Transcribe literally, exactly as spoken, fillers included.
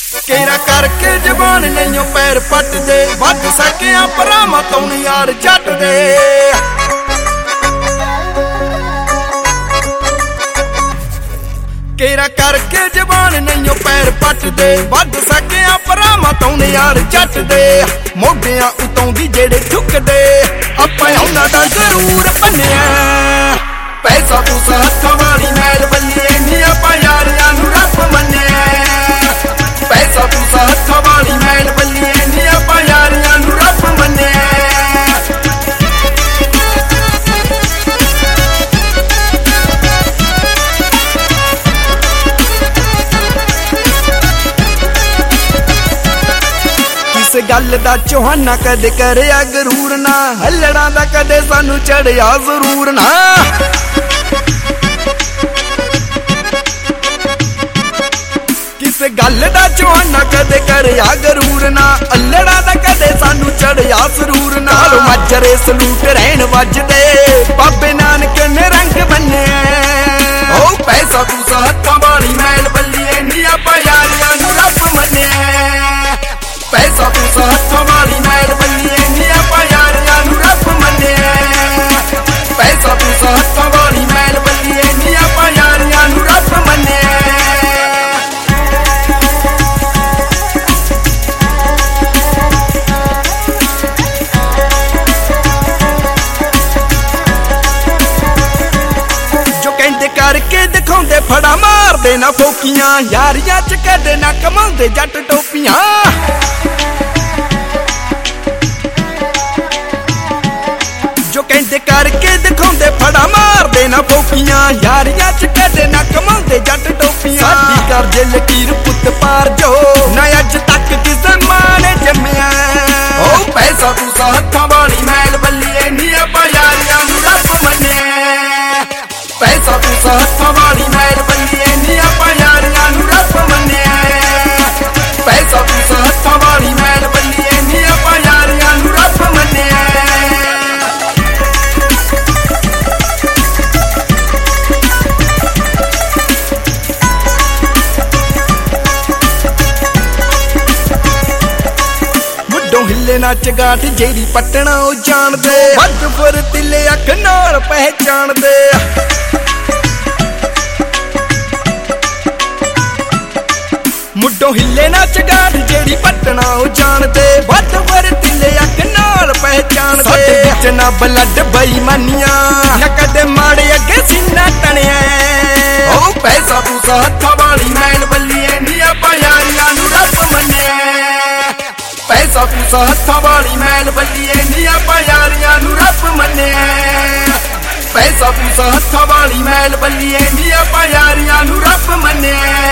केरा करके जबान नहीं पैर पट दे वध सकिया भरावां तो नी यार जट दे। केरा करके जबान नहीं पैर पट दे वध सकिया भरावां तो नी यार जट दे। मोढियां उतों दी जेड़े ठुकदे आपां उन्हां दा जरूर बन्निया। पैसा पूसा हत्थां वाली मैल बल्लिए नी आपां यारियां नूं रब मन्निया। पैसा पूसा हत्थां वाली मैल बल्लिए नी आपां यारियां नूं रब मन्निया। किस गल दा चौहाना कदे करिया गरूर ना हल्लड़ां दा कदे सानू चढ़िया जरूर ना। किस गल दा चौहाना कदे करिया गरूर ना अल्लड़ां दा कदे सानू चढ़िया जरूर ना। मजरे सलूट रहन वजदे बाबे नानक ने रंग बन्ने। ओ पैसा पूसा हत्थां वाली मैल बल्लिए नी आपां यारियां नूं रब मन्ने। पैसा पूसा हत्थां वाली मैल बल्लिए नी आपां यारियां नूं रब मन्ने। पैसा पूसा हत्थां वाली मैल बल्लिए नी आपां यारियां नूं रब मन्ने। करके दिखाउंदे फड़ा मारदे ना फोकियां यारियां च कदे ना कमाउंदे जट टोपियां। जो कहंदे करके दिखाउंदे फड़ा मारदे ना फोकियां यारियां च कदे ना कमाउंदे जट टोपियां। साडी कर जे लकीर पुत पार जो ना अज तक किसे मां ने जम्मिया। ओ पैसा पूसा हत्थां वाली मैल बल्लिए नी आपां यारियां नूं रब मन्ने। पैसा पूसा हत्थां वाली मैल बल्लिए नी आपां यारियां नूं रब मन्ने। पैसा पूसा हत्थां वाली मैल बल्लिए नी आपां यारियां नूं रब मन्ने। मुड्डों हिले ना चगाट जेड़ी पटना ओ जान दे वध फुरतीले अख नाल पहचान दे। मुड्डों हिले ना चगाट जेड़ी पटना ओ जान दे वध फुरतीले अख नाल पहचान दे। साडे विच ना ब्लड बेईमानियां ना कदे माड़े अगे सीना तणिया। ओ पैसा पूसा हत्थां वाली मैल बल्लिए नी आपां यारियां नूं रब मन्ने। पैसा पूसा हत्थां वाली मैल बल्लिए नी आपां यारियां नूं रब मन्ने। पैसा पूसा हत्थां वाली मैल बल्लिए नी आपां यारियां नूं रब मन्ने।